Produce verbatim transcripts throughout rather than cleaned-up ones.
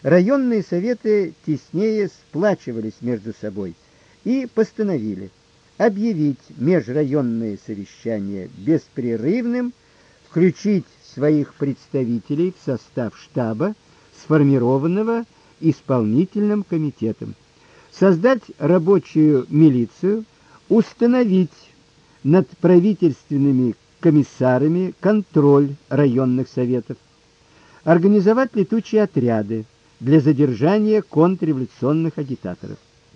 районные советы теснее сплачивались между собой и постановили объявить межрайонные совещания беспрерывным, включить своих представителей в состав штаба, сформированного исполнительным комитетом, создать рабочую милицию, установить над правительственными комиссарами контроль районных советов, организовать летучие отряды для задержания контрреволюционных агитаторов.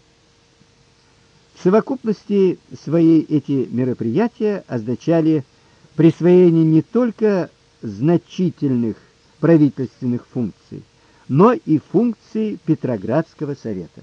В совокупности своей эти мероприятия означали присвоение не только значительных правительственных функций, но и функций Петроградского совета.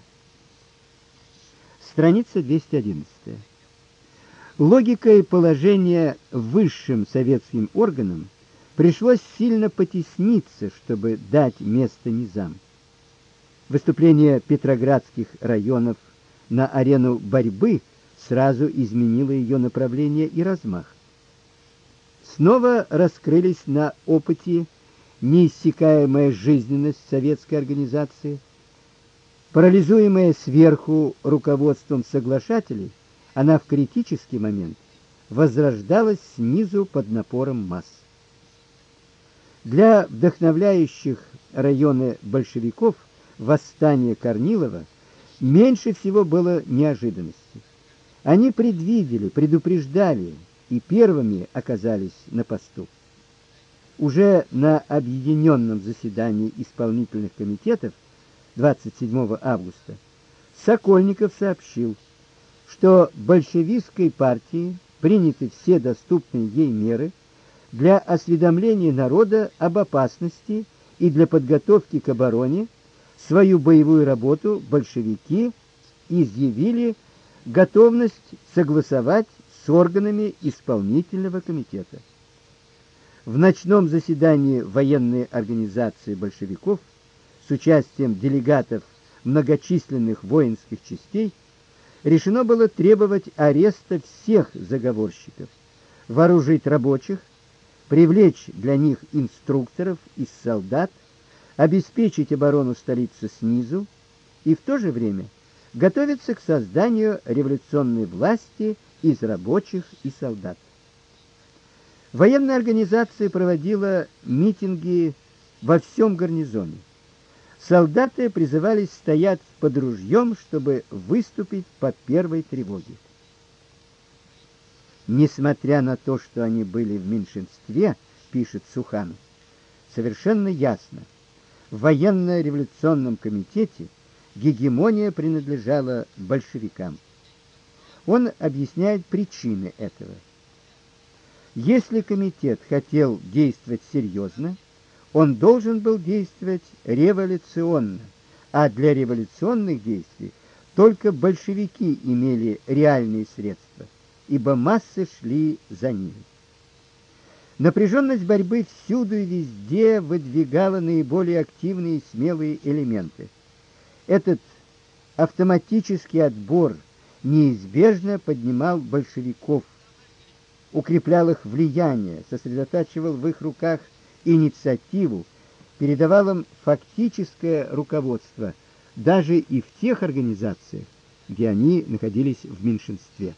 Страница двести одиннадцать. Логикой положения высшим советским органам пришлось сильно потесниться, чтобы дать место низам. Выступление петроградских районов на арену борьбы сразу изменило ее направление и размах. Снова раскрылись на опыте неиссякаемая жизненность советской организации. Парализуемая сверху руководством соглашателей, она в критический момент возрождалась снизу под напором масс. Для вдохновляющих районы большевиков восстание Корнилова меньше всего было неожиданности. Они предвидели, предупреждали и первыми оказались на посту. Уже на объединенном заседании исполнительных комитетов двадцать седьмого августа Сокольников сообщил, что большевистской партии приняты все доступные ей меры для осведомления народа об опасности и для подготовки к обороне. Свою боевую работу большевики изъявили готовность согласовать с органами исполнительного комитета. В ночном заседании военной организации большевиков с участием делегатов многочисленных воинских частей решено было требовать ареста всех заговорщиков, вооружить рабочих, привлечь для них инструкторов из солдат, обеспечить оборону столицы снизу и в то же время готовиться к созданию революционной власти из рабочих и солдат. Военная организация проводила митинги во всем гарнизоне. Солдаты призывались стоять под ружьем, чтобы выступить по первой тревоге. Несмотря на то, что они были в меньшинстве, пишет Суханов, совершенно ясно, в военно-революционном комитете гегемония принадлежала большевикам. Он объясняет причины этого. Если комитет хотел действовать серьезно, он должен был действовать революционно, а для революционных действий только большевики имели реальные средства, ибо массы шли за ними. Напряженность борьбы всюду и везде выдвигала наиболее активные и смелые элементы. Этот автоматический отбор неизбежно поднимал большевиков, укреплял их влияние, сосредотачивал в их руках инициативу, передавал им фактическое руководство, даже и в тех организациях, где они находились в меньшинстве.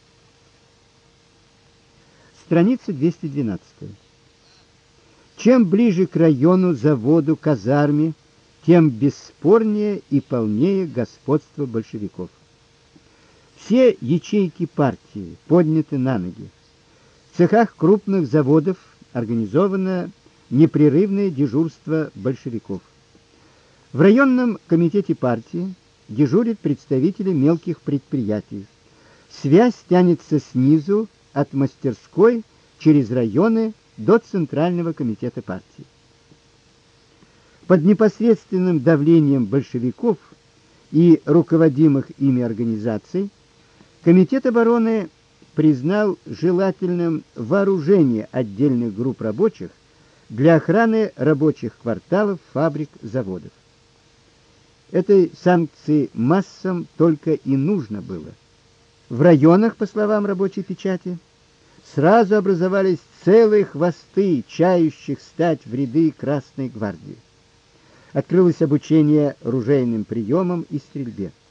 Страница двести двенадцать. Чем ближе к району, заводу, казарме, тем бесспорнее и полнее господство большевиков. Все ячейки партии подняты на ноги. В цехах крупных заводов организовано непрерывное дежурство большевиков. В районном комитете партии дежурят представители мелких предприятий. Связь тянется снизу от мастерской через районы до Центрального комитета партии. Под непосредственным давлением большевиков и руководимых ими организаций Комитет обороны признал желательным вооружение отдельных групп рабочих для охраны рабочих кварталов, фабрик, заводов. Этой санкции массам только и нужно было. В районах, по словам рабочей печати, сразу образовались целые хвосты, чающих стать в ряды Красной гвардии. Открылось обучение ружейным приемам и стрельбе.